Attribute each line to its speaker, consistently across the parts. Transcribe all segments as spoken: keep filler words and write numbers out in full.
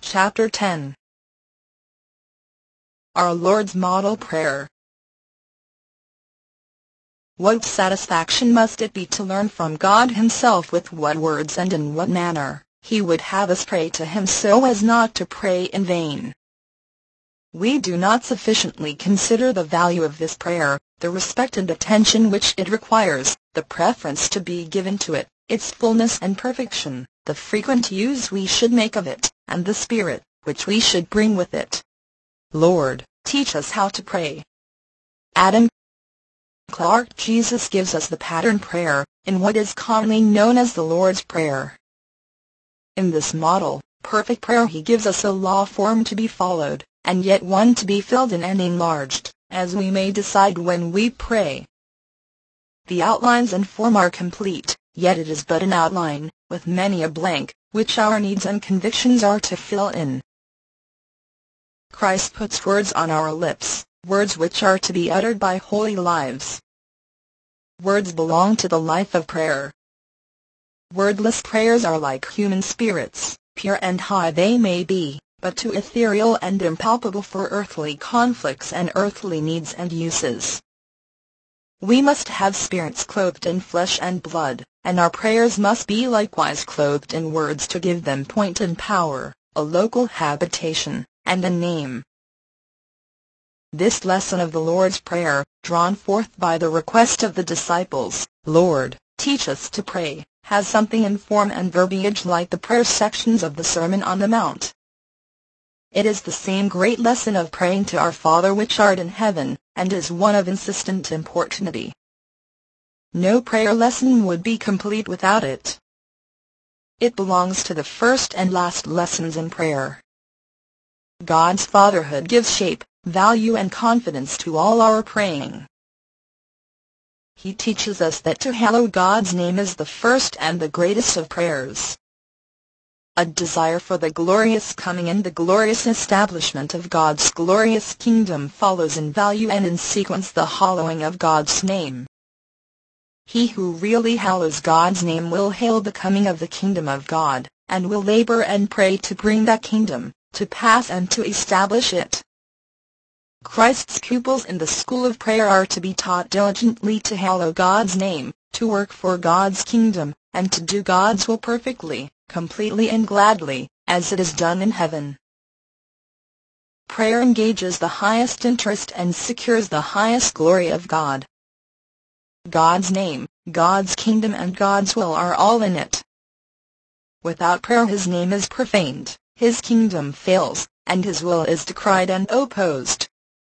Speaker 1: Chapter ten. Our Lord's Model Prayer. What satisfaction must it be to learn from God Himself with what words and in what manner He would have us pray to Him so as not to pray in vain. We do not sufficiently consider the value of this prayer, the respect and attention which it requires, the preference to be given to it, its fullness and perfection, the frequent use we should make of it, and the spirit which we should bring with it. Lord, teach us how to pray. Adam Clarke Jesus gives us the pattern prayer, in what is commonly known as the Lord's Prayer. In this model, perfect prayer He gives us a law form to be followed, and yet one to be filled in and enlarged, as we may decide when we pray. The outlines and form are complete, yet it is but an outline, with many a blank, which our needs and convictions are to fill in. Christ puts words on our lips, words which are to be uttered by holy lives. Words belong to the life of prayer. Wordless prayers are like human spirits, pure and high they may be, but too ethereal and impalpable for earthly conflicts and earthly needs and uses. We must have spirits clothed in flesh and blood, and our prayers must be likewise clothed in words to give them point and power, a local habitation, and a name. This lesson of the Lord's Prayer, drawn forth by the request of the disciples, "Lord, teach us to pray," has something in form and verbiage like the prayer sections of the Sermon on the Mount. It is the same great lesson of praying to our Father which art in heaven, and is one of insistent importunity. No prayer lesson would be complete without it. It belongs to the first and last lessons in prayer. God's fatherhood gives shape, value and confidence to all our praying. He teaches us that to hallow God's name is the first and the greatest of prayers. A desire for the glorious coming and the glorious establishment of God's glorious kingdom follows in value and in sequence the hallowing of God's name. He who really hallows God's name will hail the coming of the kingdom of God, and will labor and pray to bring that kingdom to pass and to establish it. Christ's pupils in the school of prayer are to be taught diligently to hallow God's name, to work for God's kingdom, and to do God's will perfectly, completely and gladly, as it is done in heaven. Prayer engages the highest interest and secures the highest glory of God. God's name, God's kingdom and God's will are all in it. Without prayer His name is profaned, His kingdom fails, and His will is decried and opposed.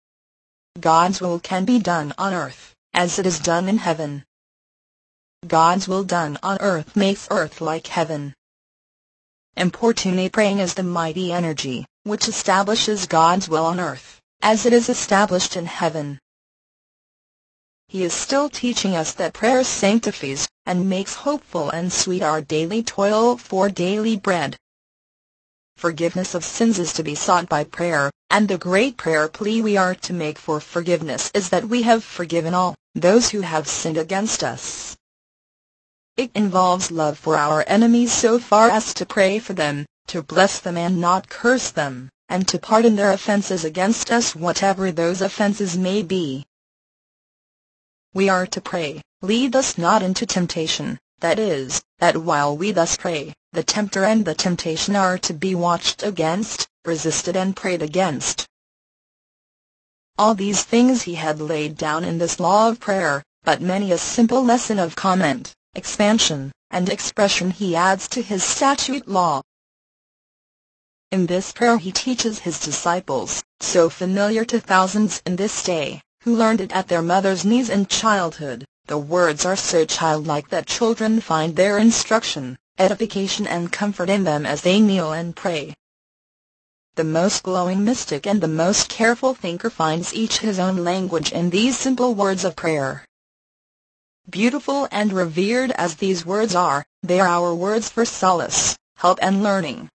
Speaker 1: God's will can be done on earth, as it is done in heaven. God's will done on earth makes earth like heaven. Importunate praying is the mighty energy, which establishes God's will on earth, as it is established in heaven. He is still teaching us that prayer sanctifies, and makes hopeful and sweet our daily toil for daily bread. Forgiveness of sins is to be sought by prayer, and the great prayer plea we are to make for forgiveness is that we have forgiven all those who have sinned against us. It involves love for our enemies so far as to pray for them, to bless them and not curse them, and to pardon their offenses against us whatever those offenses may be. We are to pray, "Lead us not into temptation," that is, that while we thus pray, the tempter and the temptation are to be watched against, resisted and prayed against. All these things He had laid down in this law of prayer, but many a simple lesson of comment, expansion, and expression He adds to His statute law. In this prayer He teaches His disciples, so familiar to thousands in this day, who learned it at their mother's knees in childhood. The words are so childlike that children find their instruction, edification and comfort in them as they kneel and pray. The most glowing mystic and the most careful thinker finds each his own language in these simple words of prayer. Beautiful and revered as these words are, they are our words for solace, help and learning.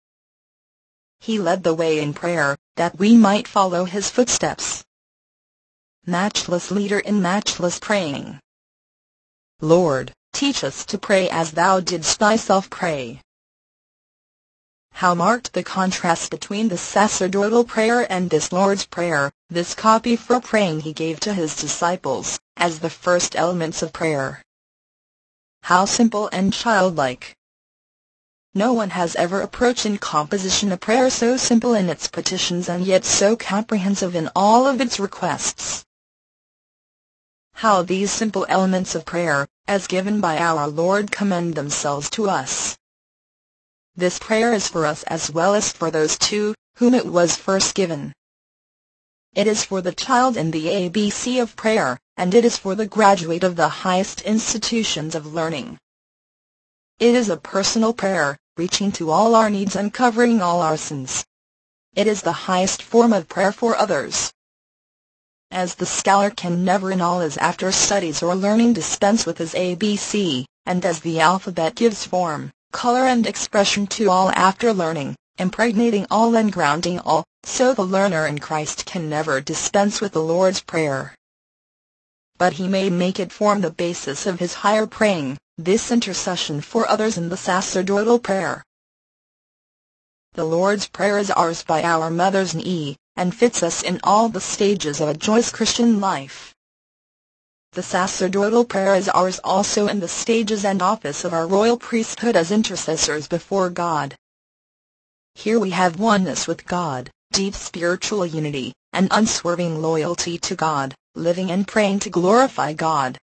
Speaker 1: He led the way in prayer, that we might follow His footsteps. Matchless leader in matchless praying. Lord, teach us to pray as Thou didst Thyself pray. How marked the contrast between the sacerdotal prayer and this Lord's Prayer, this copy for praying he gave to his disciples, as the first elements of prayer. How simple and childlike. No one has ever approached in composition a prayer so simple in its petitions and yet so comprehensive in all of its requests. How these simple elements of prayer, as given by our Lord, commend themselves to us. This prayer is for us as well as for those to whom it was first given. It is for the child in the A B C of prayer, and it is for the graduate of the highest institutions of learning. It is a personal prayer, reaching to all our needs and covering all our sins. It is the highest form of prayer for others. As the scholar can never in all his after studies or learning dispense with his A B C, and as the alphabet gives form, color and expression to all after learning, impregnating all and grounding all, so the learner in Christ can never dispense with the Lord's Prayer. But he may make it form the basis of his higher praying, this intercession for others in the sacerdotal prayer. The Lord's Prayer is ours by our mother's knee, and fits us in all the stages of a joyous Christian life. The sacerdotal prayer is ours also in the stages and office of our royal priesthood as intercessors before God. Here we have oneness with God, deep spiritual unity, and unswerving loyalty to God, living and praying to glorify God,